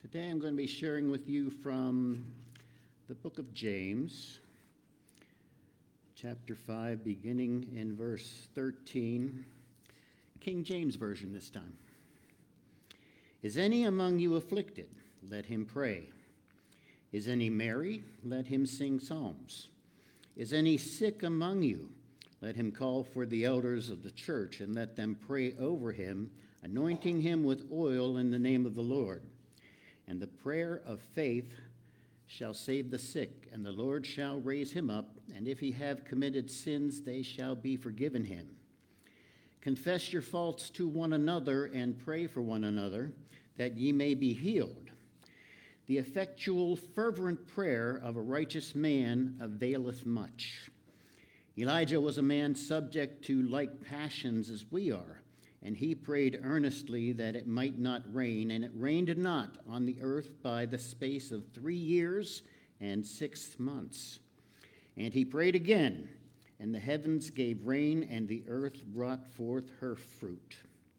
Today I'm going to be sharing with you from the book of James, chapter 5, beginning in verse 13, King James Version this time. Is any among you afflicted? Let him pray. Is any merry? Let him sing psalms. Is any sick among you? Let him call for the elders of the church and let them pray over him, anointing him with oil in the name of the Lord. And the prayer of faith shall save the sick, and the Lord shall raise him up, and if he have committed sins, they shall be forgiven him. Confess your faults to one another, and pray for one another, that ye may be healed. The effectual, fervent prayer of a righteous man availeth much. Elijah was a man subject to like passions as we are, and he prayed earnestly that it might not rain, and it rained not on the earth by the space of 3 years and 6 months. And he prayed again, and the heavens gave rain, and the earth brought forth her fruit.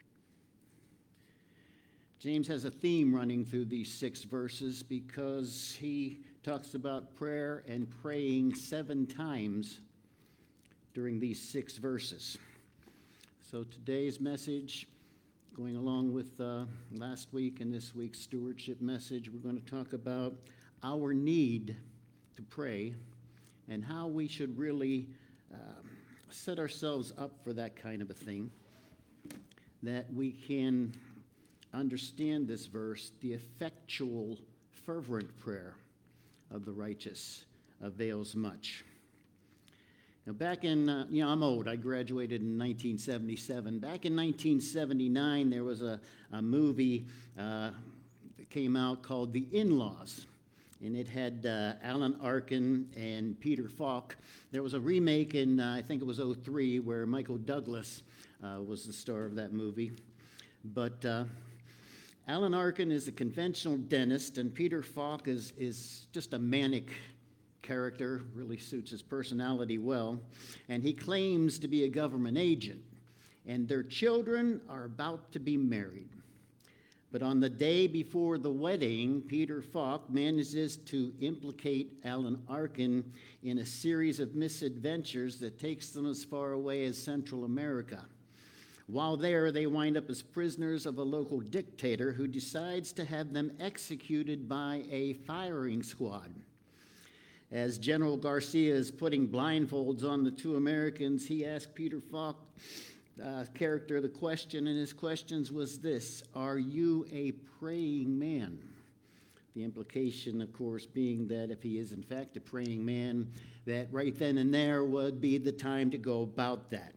James has a theme running through these 6 verses because he talks about prayer and praying 7 times during these 6 verses. So today's message, going along with last week and this week's stewardship message, we're going to talk about our need to pray and how we should really set ourselves up for that kind of a thing, that we can understand this verse, the effectual, fervent prayer of the righteous avails much. Now, back in, I'm old. I graduated in 1977. Back in 1979, there was a movie that came out called The In-Laws, and it had Alan Arkin and Peter Falk. There was a remake in, I think it was 2003, where Michael Douglas was the star of that movie. But Alan Arkin is a conventional dentist, and Peter Falk is just a manic character, really suits his personality well, and he claims to be a government agent, and their children are about to be married. But on the day before the wedding, Peter Falk manages to implicate Alan Arkin in a series of misadventures that takes them as far away as Central America. While there, they wind up as prisoners of a local dictator who decides to have them executed by a firing squad. As General Garcia is putting blindfolds on the 2 Americans, he asked Peter Falk, character, the question, and his questions was this: are you a praying man? The implication, of course, being that if he is in fact a praying man, that right then and there would be the time to go about that.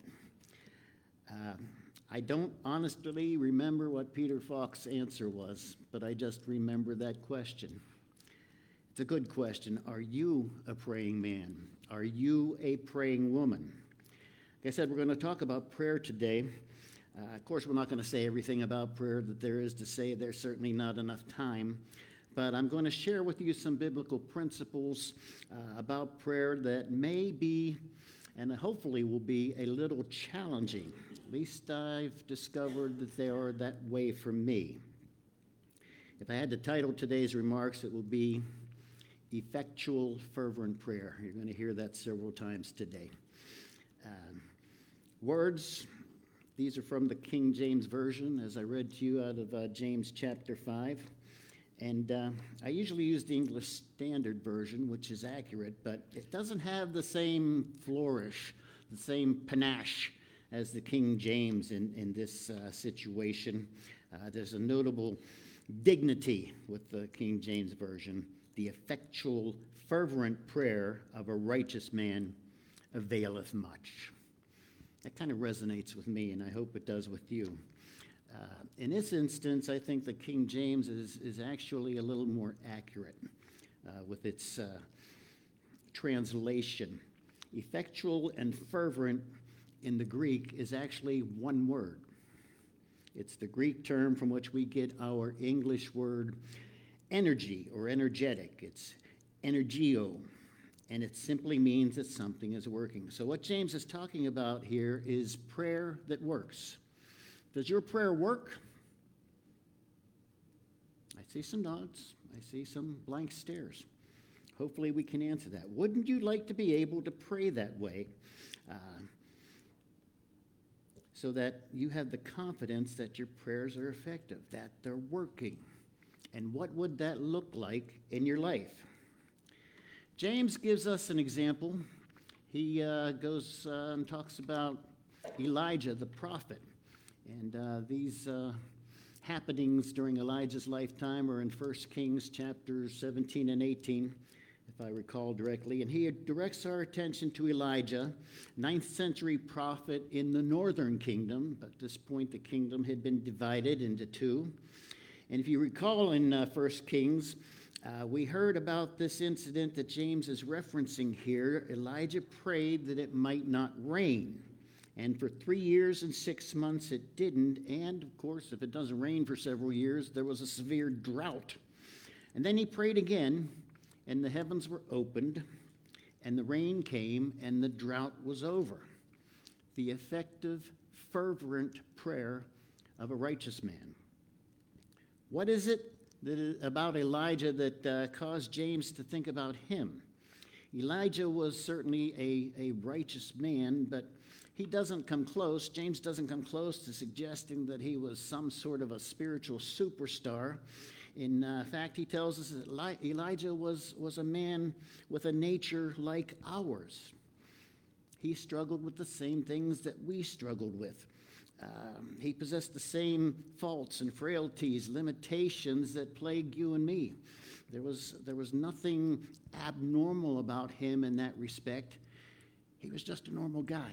I don't honestly remember what Peter Falk's answer was, but I just remember that question. It's a good question. Are you a praying man? Are you a praying woman? Like I said, we're going to talk about prayer today. Of course, we're not going to say everything about prayer that there is to say. There's certainly not enough time. But I'm going to share with you some biblical principles about prayer that may be, and hopefully will be, a little challenging. At least I've discovered that they are that way for me. If I had to title today's remarks, it would be effectual, fervent prayer. You're going to hear that several times today. Words, these are from the King James Version, as I read to you out of James chapter 5. And I usually use the English Standard Version, which is accurate, but it doesn't have the same flourish, the same panache as the King James in this situation. There's a notable dignity with the King James Version. The effectual, fervent prayer of a righteous man availeth much. That kind of resonates with me, and I hope it does with you. In this instance, I think the King James is actually a little more accurate with its translation. Effectual and fervent in the Greek is actually one word. It's the Greek term from which we get our English word energy or energetic. It's energio, and it simply means that something is working. So what James is talking about here is prayer that works. Does your prayer work? I see some nods. I see some blank stares. Hopefully we can answer that. Wouldn't you like to be able to pray that way so that you have the confidence that your prayers are effective, that they're working? And what would that look like in your life? James gives us an example. He goes and talks about Elijah, the prophet. And these happenings during Elijah's lifetime are in 1 Kings chapters 17 and 18, if I recall directly. And he directs our attention to Elijah, 9th century prophet in the northern kingdom. But at this point, the kingdom had been divided into two. And if you recall in 1 Kings, we heard about this incident that James is referencing here. Elijah prayed that it might not rain. And for 3 years and 6 months it didn't. And, of course, if it doesn't rain for several years, there was a severe drought. And then he prayed again, and the heavens were opened, and the rain came, and the drought was over. The effective, fervent prayer of a righteous man. What is it about Elijah that caused James to think about him? Elijah was certainly a righteous man, but he doesn't come close. James doesn't come close to suggesting that he was some sort of a spiritual superstar. In fact, he tells us that Elijah was a man with a nature like ours. He struggled with the same things that we struggled with. He possessed the same faults and frailties, limitations that plague you and me. There was nothing abnormal about him in that respect. He was just a normal guy.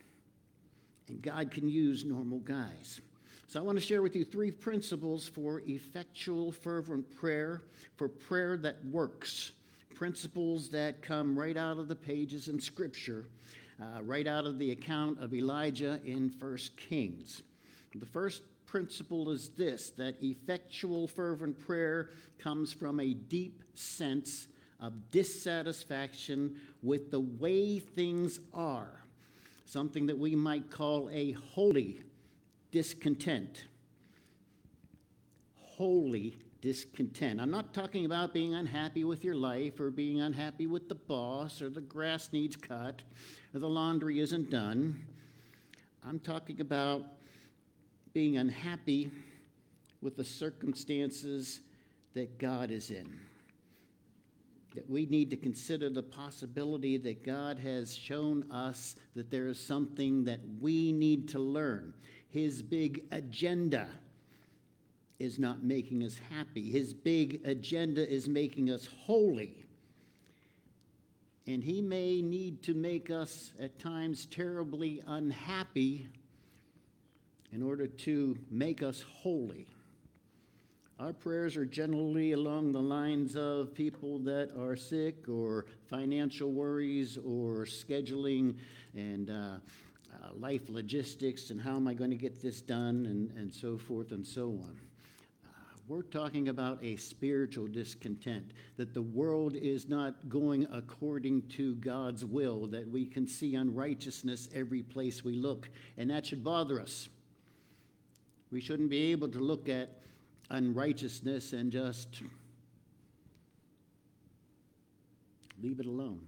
And God can use normal guys. So I want to share with you 3 principles for effectual, fervent prayer, for prayer that works. Principles that come right out of the pages in Scripture, right out of the account of Elijah in 1 Kings. The first principle is this, that effectual, fervent prayer comes from a deep sense of dissatisfaction with the way things are. Something that we might call a holy discontent. Holy discontent. I'm not talking about being unhappy with your life or being unhappy with the boss or the grass needs cut or the laundry isn't done. I'm talking about being unhappy with the circumstances that God is in. That we need to consider the possibility that God has shown us that there is something that we need to learn. His big agenda is not making us happy. His big agenda is making us holy. And he may need to make us at times terribly unhappy in order to make us holy. Our prayers are generally along the lines of people that are sick or financial worries or scheduling and life logistics and how am I going to get this done and so forth and so on. We're talking about a spiritual discontent, that the world is not going according to God's will, that we can see unrighteousness every place we look, and that should bother us. We shouldn't be able to look at unrighteousness and just leave it alone.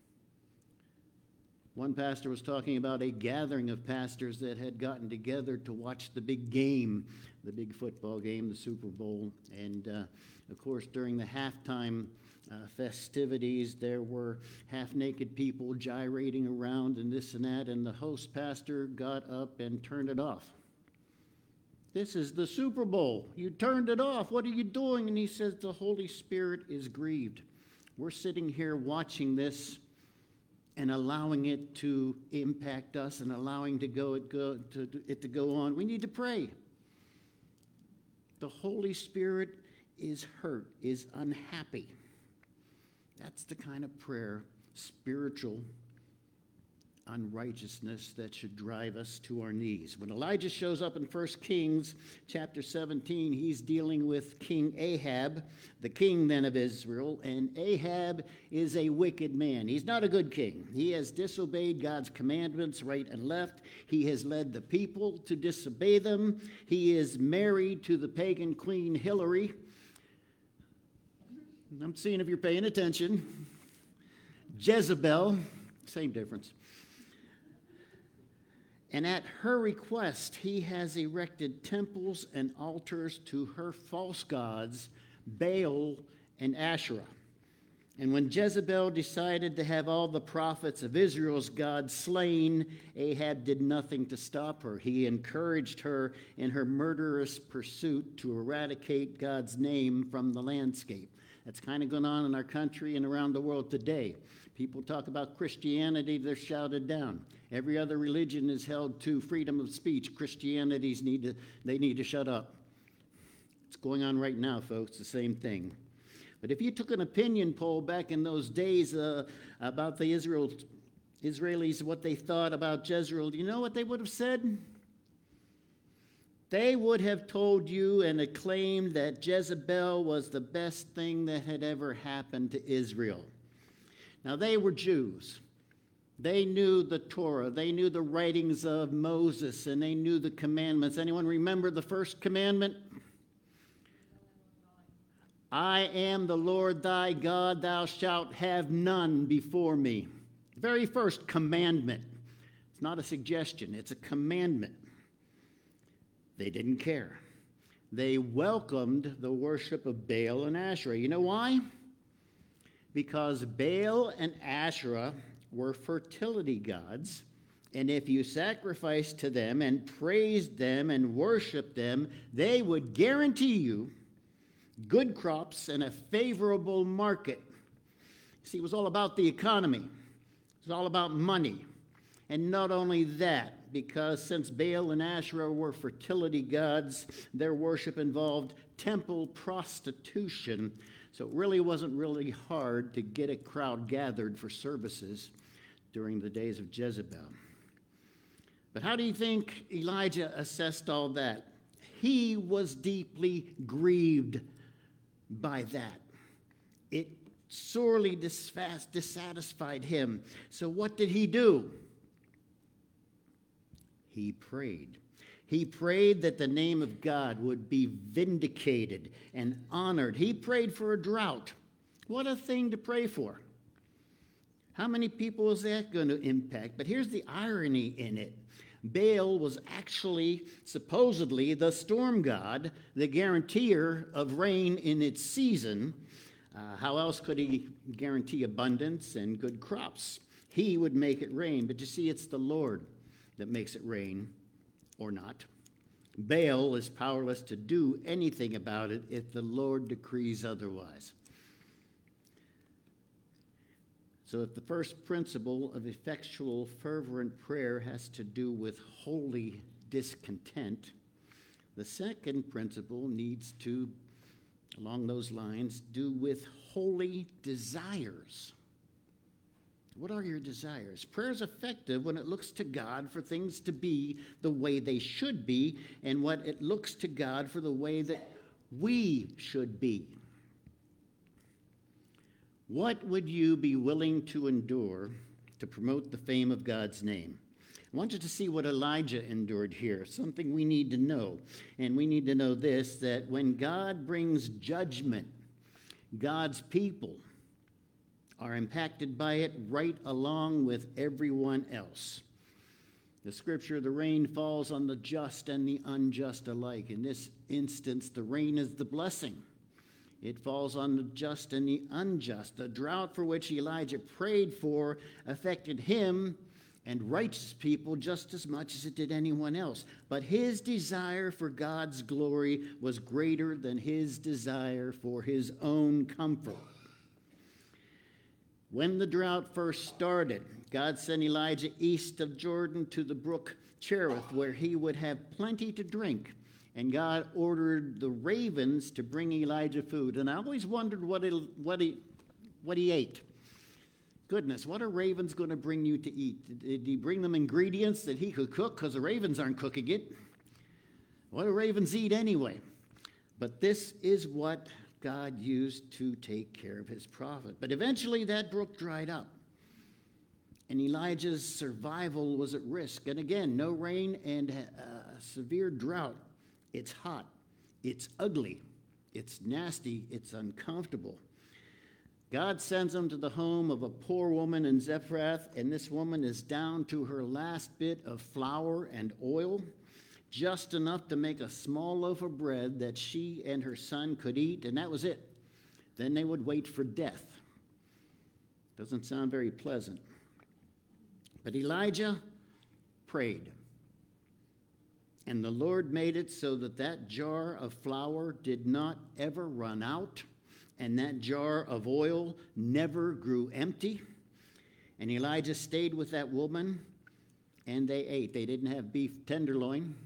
One pastor was talking about a gathering of pastors that had gotten together to watch the big game, the big football game, the Super Bowl. And, of course, during the halftime festivities, there were half-naked people gyrating around and this and that, and the host pastor got up and turned it off. This is the Super Bowl. You turned it off. What are you doing? And he says, the Holy Spirit is grieved. We're sitting here watching this and allowing it to impact us and allowing it to go on. We need to pray. The Holy Spirit is hurt, is unhappy. That's the kind of prayer, spiritual unrighteousness, that should drive us to our knees. When Elijah shows up in 1 Kings chapter 17, he's dealing with King Ahab, the king then of Israel, and Ahab is a wicked man. He's not a good king. He has disobeyed God's commandments right and left. He has led the people to disobey them. He is married to the pagan queen Hillary. I'm seeing if you're paying attention. Jezebel, same difference. And at her request, he has erected temples and altars to her false gods, Baal and Asherah. And when Jezebel decided to have all the prophets of Israel's God slain, Ahab did nothing to stop her. He encouraged her in her murderous pursuit to eradicate God's name from the landscape. That's kind of going on in our country and around the world today. People talk about Christianity, they're shouted down. Every other religion is held to freedom of speech. Christianities need to shut up. It's going on right now, folks, the same thing. But if you took an opinion poll back in those days about the Israelis, what they thought about Jezreel, do you know what they would have said? They would have told you and acclaimed that Jezebel was the best thing that had ever happened to Israel. Now, they were Jews. They knew the Torah. They knew the writings of Moses, and they knew the commandments. Anyone remember the first commandment? I am the Lord thy God, thou shalt have none before me. The very first commandment. It's not a suggestion, it's a commandment. They didn't care. They welcomed the worship of Baal and Asherah. You know why? Because Baal and Asherah were fertility gods, and if you sacrificed to them and praised them and worshiped them, they would guarantee you good crops and a favorable market. See, it was all about the economy. It was all about money. And not only that, because since Baal and Asherah were fertility gods, their worship involved temple prostitution. So it really wasn't really hard to get a crowd gathered for services during the days of Jezebel. But how do you think Elijah assessed all that? He was deeply grieved by that. It sorely dissatisfied him. So what did he do? He prayed. He prayed that the name of God would be vindicated and honored. He prayed for a drought. What a thing to pray for. How many people is that going to impact? But here's the irony in it. Baal was actually, supposedly, the storm god, the guarantor of rain in its season. How else could he guarantee abundance and good crops? He would make it rain, but you see, it's the Lord that makes it rain or not. Baal is powerless to do anything about it if the Lord decrees otherwise. So if the first principle of effectual, fervent prayer has to do with holy discontent, the second principle needs to, along those lines, do with holy desires. What are your desires? Prayer is effective when it looks to God for things to be the way they should be, and when it looks to God for the way that we should be. What would you be willing to endure to promote the fame of God's name? I want you to see what Elijah endured here, something we need to know. And we need to know this, that when God brings judgment, God's people are impacted by it right along with everyone else. The scripture, the rain falls on the just and the unjust alike. In this instance, the rain is the blessing. It falls on the just and the unjust. The drought for which Elijah prayed for affected him and righteous people just as much as it did anyone else. But his desire for God's glory was greater than his desire for his own comfort. When the drought first started, God sent Elijah east of Jordan to the brook Cherith, where he would have plenty to drink. And God ordered the ravens to bring Elijah food. And I always wondered what he ate. Goodness, what are ravens going to bring you to eat? Did he bring them ingredients that he could cook? Because the ravens aren't cooking it. What do ravens eat anyway? But this is what God used to take care of his prophet. But eventually that brook dried up. And Elijah's survival was at risk. And again, no rain and a severe drought. It's hot. It's ugly. It's nasty. It's uncomfortable. God sends him to the home of a poor woman in Zarephath, and this woman is down to her last bit of flour and oil, just enough to make a small loaf of bread that she and her son could eat, and that was it. Then they would wait for death. Doesn't sound very pleasant. But Elijah prayed. And the Lord made it so that that jar of flour did not ever run out, and that jar of oil never grew empty. And Elijah stayed with that woman, and they ate. They didn't have beef tenderloin.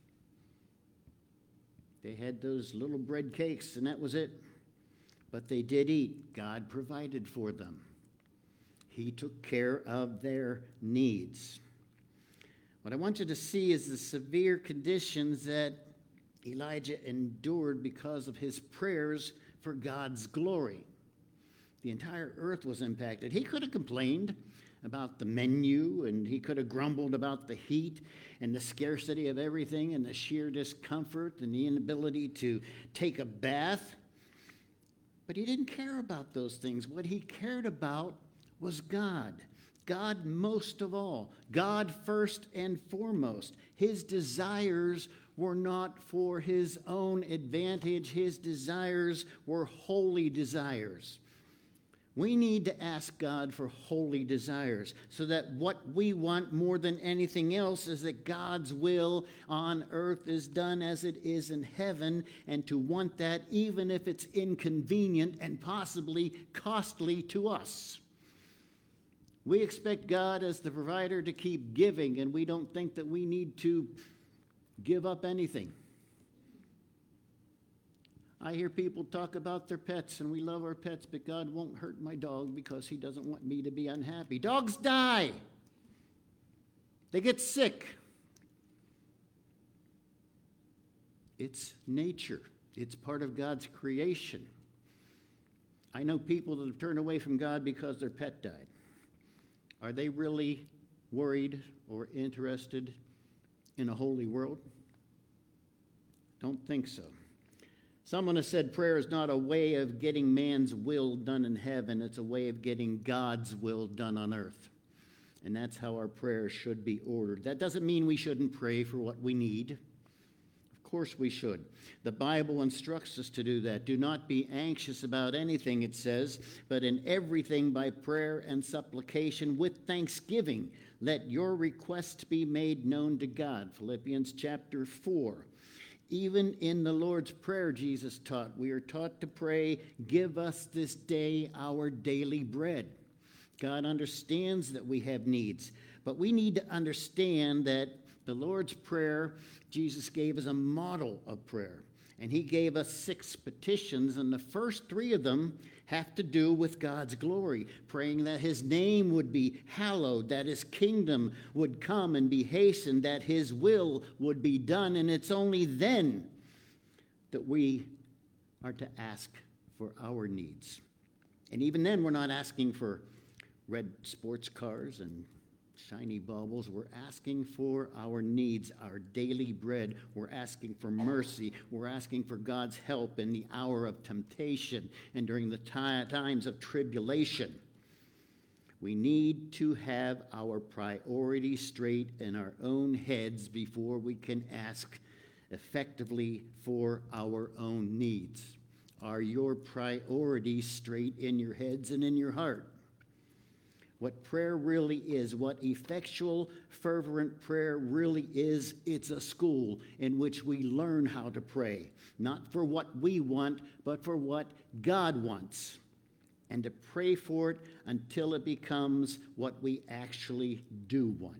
They had those little bread cakes, and that was it. But they did eat. God provided for them. He took care of their needs. What I want you to see is the severe conditions that Elijah endured because of his prayers for God's glory. The entire earth was impacted. He could have complained about the menu, and he could have grumbled about the heat and the scarcity of everything and the sheer discomfort and the inability to take a bath. But he didn't care about those things. What he cared about was God. God most of all. God first and foremost. His desires were not for his own advantage. His desires were holy desires. We need to ask God for holy desires so that what we want more than anything else is that God's will on earth is done as it is in heaven, and to want that even if it's inconvenient and possibly costly to us. We expect God as the provider to keep giving, and we don't think that we need to give up anything. I hear people talk about their pets, and we love our pets, but God won't hurt my dog because he doesn't want me to be unhappy. Dogs die. They get sick. It's nature. It's part of God's creation. I know people that have turned away from God because their pet died. Are they really worried or interested in a holy world? Don't think so. Someone has said prayer is not a way of getting man's will done in heaven. It's a way of getting God's will done on earth. And that's how our prayers should be ordered. That doesn't mean we shouldn't pray for what we need. Of course we should. The Bible instructs us to do that. Do not be anxious about anything, it says, but in everything by prayer and supplication with thanksgiving, let your requests be made known to God. Philippians chapter 4. Even in the Lord's Prayer, Jesus taught, we are taught to pray, give us this day our daily bread. God understands that we have needs, but we need to understand that the Lord's Prayer, Jesus gave us a model of prayer. And he gave us 6 petitions, and the first 3 of them have to do with God's glory, praying that his name would be hallowed, that his kingdom would come and be hastened, that his will would be done. And it's only then that we are to ask for our needs. And even then, we're not asking for red sports cars and shiny baubles. We're asking for our needs, our daily bread. We're asking for mercy. We're asking for God's help in the hour of temptation and during the times of tribulation. We need to have our priorities straight in our own heads before we can ask effectively for our own needs. Are your priorities straight in your heads and in your heart? What prayer really is, what effectual, fervent prayer really is, it's a school in which we learn how to pray, not for what we want, but for what God wants, and to pray for it until it becomes what we actually do want.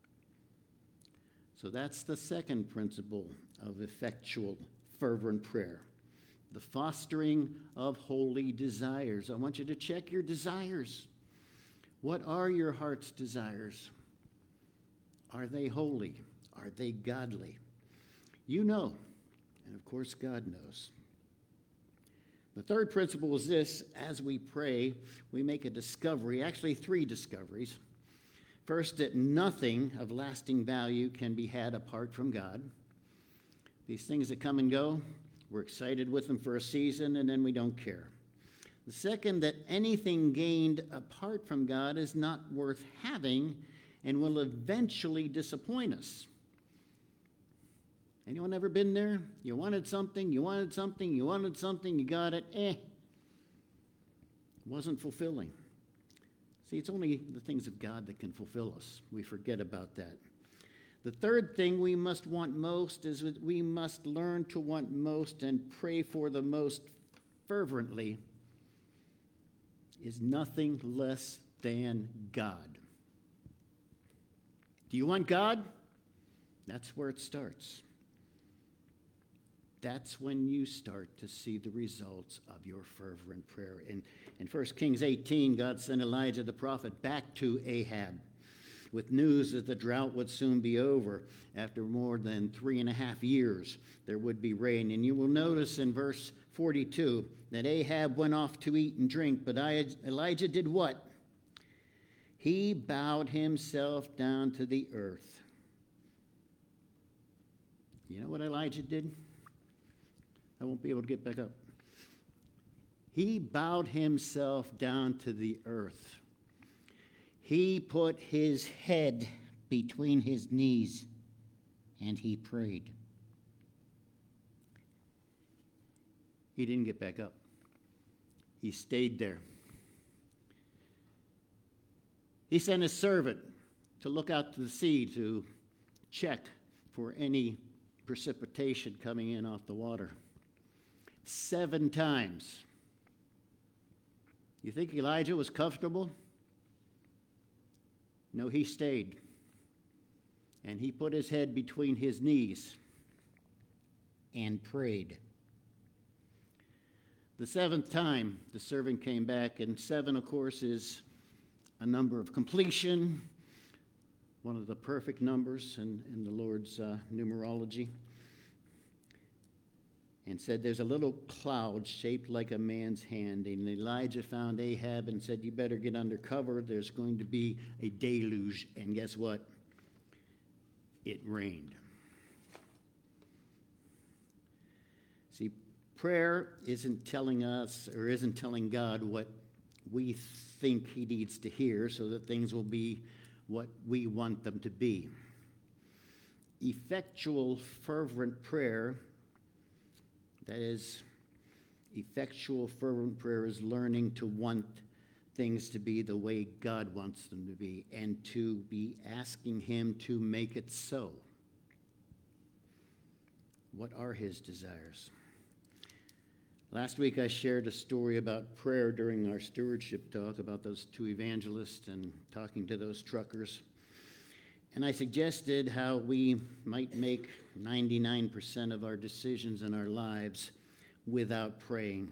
So that's the second principle of effectual, fervent prayer, the fostering of holy desires. I want you to check your desires. What are your heart's desires? Are they holy? Are they godly? You know, and of course God knows. The third principle is this: as we pray, we make a discovery, actually 3 discoveries. First, that nothing of lasting value can be had apart from God. These things that come and go, we're excited with them for a season, and then we don't care. The second, that anything gained apart from God is not worth having and will eventually disappoint us. Anyone ever been there? You wanted something, you got it, wasn't fulfilling. See, it's only the things of God that can fulfill us. We forget about that. The third thing we must want most is that we must learn to want most and pray for the most fervently is nothing less than God. Do you want God? That's where it starts. That's when you start to see the results of your fervent prayer. In 1 Kings 18, God sent Elijah the prophet back to Ahab with news that the drought would soon be over. After more than 3.5 years, there would be rain. And you will notice in verse 42 that Ahab went off to eat and drink, but Elijah did what? He bowed himself down to the earth. You know what Elijah did? I won't be able to get back up. He bowed himself down to the earth. He put his head between his knees and he prayed. He didn't get back up. He stayed there. He sent his servant to look out to the sea to check for any precipitation coming in off the water. 7 times. You think Elijah was comfortable? No, he stayed. And he put his head between his knees and prayed. The 7th time, the servant came back, and 7, of course, is a number of completion, one of the perfect numbers in the Lord's numerology, and said, there's a little cloud shaped like a man's hand. And Elijah found Ahab and said, you better get under cover. There's going to be a deluge. And guess what? It rained. See, prayer isn't telling us or isn't telling God what we think he needs to hear so that things will be what we want them to be. Effectual, fervent prayer, that is, effectual, fervent prayer is learning to want things to be the way God wants them to be and to be asking him to make it so. What are his desires? Last week I shared a story about prayer during our stewardship talk about those 2 evangelists and talking to those truckers. And I suggested how we might make 99% of our decisions in our lives without praying.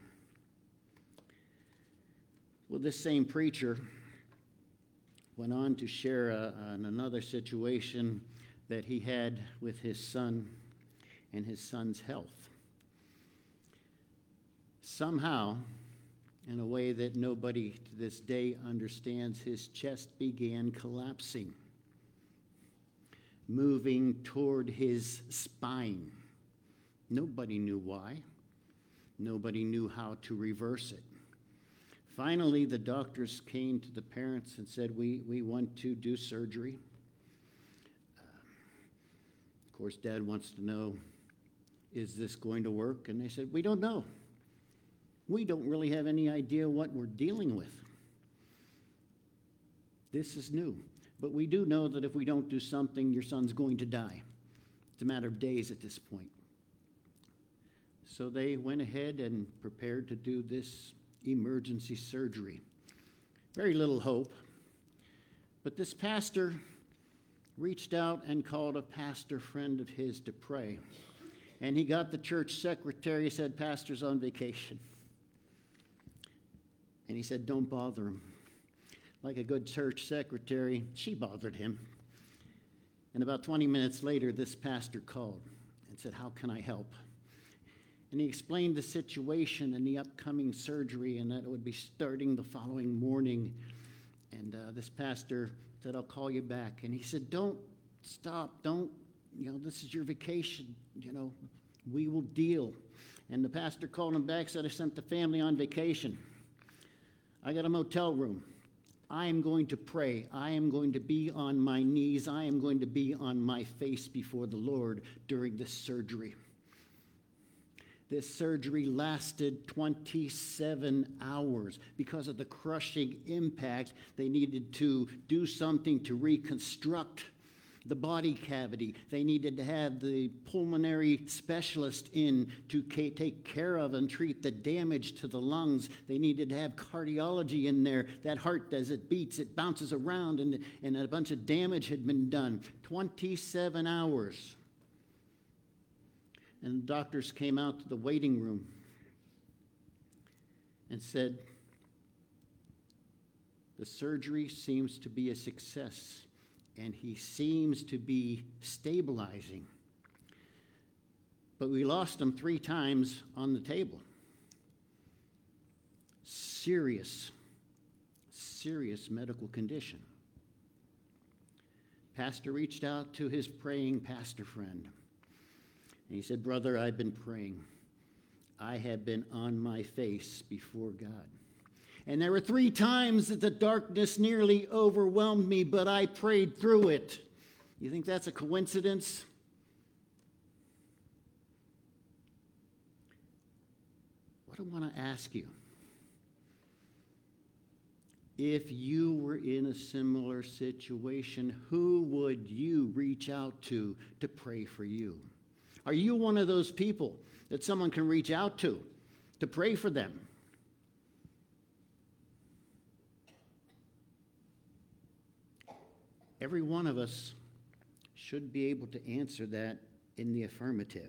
Well, this same preacher went on to share another situation that he had with his son and his son's health. Somehow, in a way that nobody to this day understands, his chest began collapsing, moving toward his spine. Nobody knew why. Nobody knew how to reverse it. Finally, the doctors came to the parents and said, we want to do surgery. Of course, Dad wants to know, is this going to work? And they said, we don't know. We don't really have any idea what we're dealing with. This is new. But we do know that if we don't do something, your son's going to die. It's a matter of days at this point. So they went ahead and prepared to do this emergency surgery. Very little hope. But this pastor reached out and called a pastor friend of his to pray. And he got the church secretary. He said, pastor's on vacation. And he said, don't bother him. Like a good church secretary, she bothered him. And about 20 minutes later, this pastor called and said, how can I help? And he explained the situation and the upcoming surgery and that it would be starting the following morning. And this pastor said, I'll call you back. And he said, don't stop. Don't, this is your vacation. We will deal. And the pastor called him back, said, I sent the family on vacation. I got a motel room. I am going to pray. I am going to be on my knees. I am going to be on my face before the Lord during this surgery. This surgery lasted 27 hours. Because of the crushing impact, they needed to do something to reconstruct the body cavity. They needed to have the pulmonary specialist in to take care of and treat the damage to the lungs. They needed to have cardiology in there. That heart, as it beats, it bounces around, and a bunch of damage had been done. 27 hours. And the doctors came out to the waiting room and said, the surgery seems to be a success, and he seems to be stabilizing. But we lost him 3 times on the table. Serious medical condition. Pastor reached out to his praying pastor friend. And he said, brother, I've been praying. I have been on my face before God. And there were 3 times that the darkness nearly overwhelmed me, but I prayed through it. You think that's a coincidence? What I want to ask you, if you were in a similar situation, who would you reach out to pray for you? Are you one of those people that someone can reach out to pray for them? Every one of us should be able to answer that in the affirmative.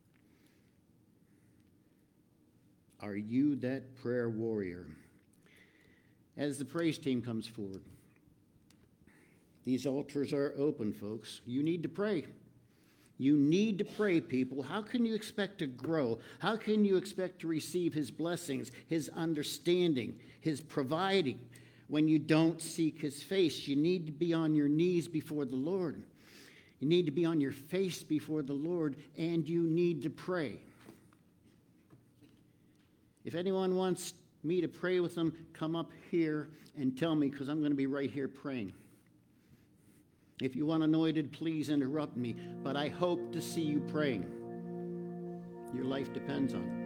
Are you that prayer warrior? As the praise team comes forward, these altars are open, folks. You need to pray. You need to pray, people. How can you expect to grow? How can you expect to receive his blessings, his understanding, his providing when you don't seek his face? You need to be on your knees before the Lord. You need to be on your face before the Lord, and you need to pray. If anyone wants me to pray with them, come up here and tell me, because I'm going to be right here praying. If you want anointed, please interrupt me, but I hope to see you praying. Your life depends on it.